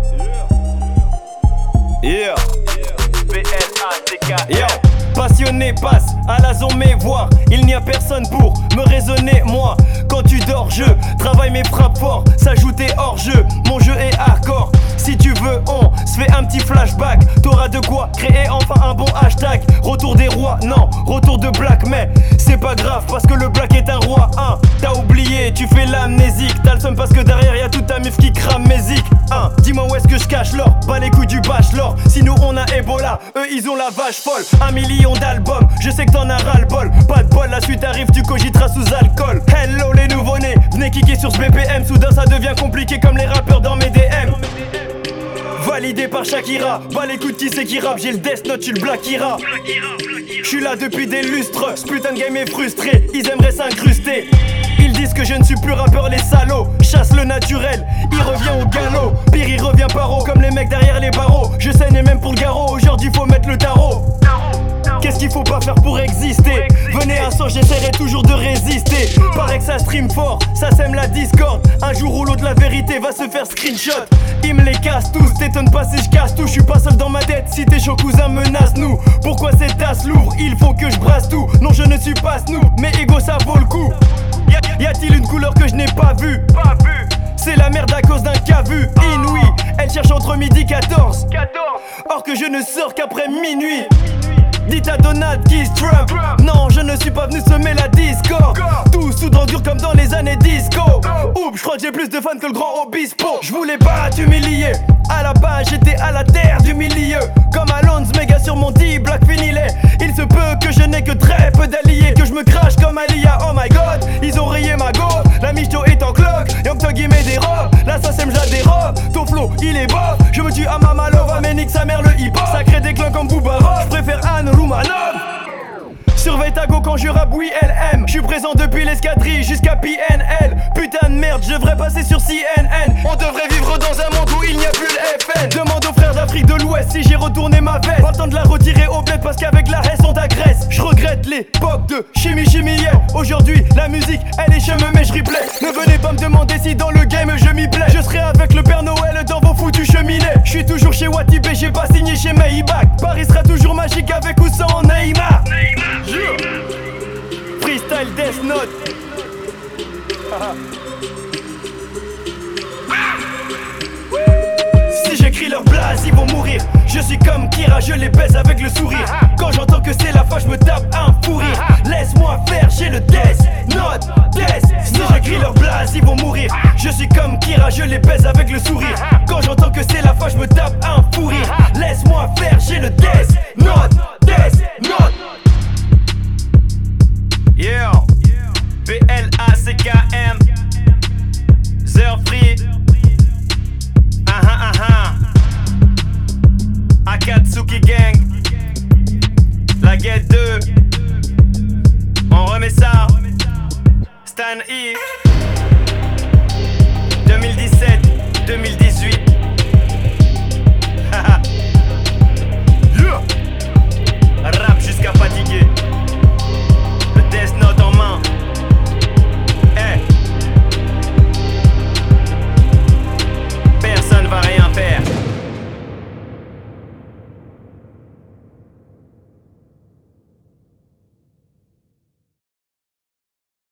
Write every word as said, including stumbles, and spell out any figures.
Yeah. B L A C K. Yo. Passionné passe à la zone mais voir il n'y a personne pour me raisonner moi. Quand tu dors je travaille mes frappes fort. S'ajouter hors jeu, mon jeu est hardcore. Si tu veux on se fait un petit flashback. T'auras de quoi créer enfin un bon hashtag. Retour des rois, non, retour de Black. Mais c'est pas grave parce que le Black est un roi hein. T'as oublié, tu fais l'amnésique. T'as le seum parce que derrière y'a toute ta mif qui crame mes zik hein. Dis-moi où est-ce que je cache l'or. Pas les couilles du bachelor. Si nous on a Ebola, eux ils ont la vache folle. Un million d'albums, je sais que t'en as ras-le-bol. Pas de bol, la suite arrive, tu cogiteras sous alcool. Hello les nouveau-nés, venez kicker sur ce B P M. Soudain ça devient compliqué comme les rappeurs dans mes D M. Validé par Shakira, bah les coups de qui c'est qui rappe. J'ai le Death Note, tu le Blackira. J'suis là depuis des lustres, ce putain de game est frustré. Ils aimeraient s'incruster. Ils disent que je ne suis plus rappeur, les salauds. Chasse le naturel, il revient au galop. Pire il revient paro, comme les mecs derrière les barreaux. Je saigne même pour le garrot, aujourd'hui faut mettre le tarot. Qu'est-ce qu'il faut pas faire pour exister? Venez un soir, j'essaierai toujours de résister. Paraît que ça stream fort, ça sème la discorde. Un jour ou l'autre la vérité va se faire screenshot. Ils me les cassent tous, t'étonnes pas si je casse tout. Je suis pas seul dans ma tête, si tes chauds cousins menacent nous. Pourquoi cette tasse lourde? Il faut que je brasse tout. Non je ne suis pas Snoop, mais ego ça vaut le coup. Y a-t-il une couleur que je n'ai pas vue? Pas vue. C'est la merde à cause d'un cas vu inouï. Elle cherche entre midi quatorze. Or que je ne sors qu'après minuit. Dites à Donald Kiss Trump. Non je ne suis pas venu semer la discorde. Tout sous drogue dur comme dans les années disco. Oups, je crois que j'ai plus de fans que le grand Obispo. Je voulais pas t'humilier. À la base j'étais à la terre du milieu. Comme Alonso méga sur mon D-Black finilé. Il se peut que je n'ai que très peu d'alliés. Que je me crache comme Alia, oh my god. Ils ont rayé ma go. La michto est en cloque. Young Thug il met des robes. La sauce me des robes. Ton flow il est bof. Je me tue à Mama Lova. Mais nique sa mère le hip hop. Ça crée des clans comme Boubarov. Je préfère Anne Roumanov. Surveille ta go quand je rappe, oui elle aime. Je suis présent depuis l'escadrille jusqu'à P N L. Putain de merde, je devrais passer sur C N N. On devrait vivre dans un monde où il n'y a plus le F N. Demande aux frères d'Afrique de l'Ouest si j'ai retourné ma veste. Pas le temps de la retirer au bled parce qu'avec la haine on t'agresse. Je regrette l'époque de chimie chimie yeah. Aujourd'hui la musique elle est chemin mais je replay. Ne venez pas me demander si dans le game je m'y plais. Je serai avec le Père Noël dans vos foutus cheminées. Je suis toujours chez Watibé, j'ai pas signé chez Maybach. Paris sera toujours magique avec ou sans Neymar. Freestyle Death Note. Si j'écris leur blaze, ils vont mourir. Je suis comme Kira, je les baise avec le sourire. Quand j'entends que c'est la fin, je me tape un fou rire. Laisse-moi faire, j'ai le Death Note. Death. Si j'écris leur blaze, ils vont mourir. Je suis comme Kira, je les baise avec le sourire. Quand j'entends que c'est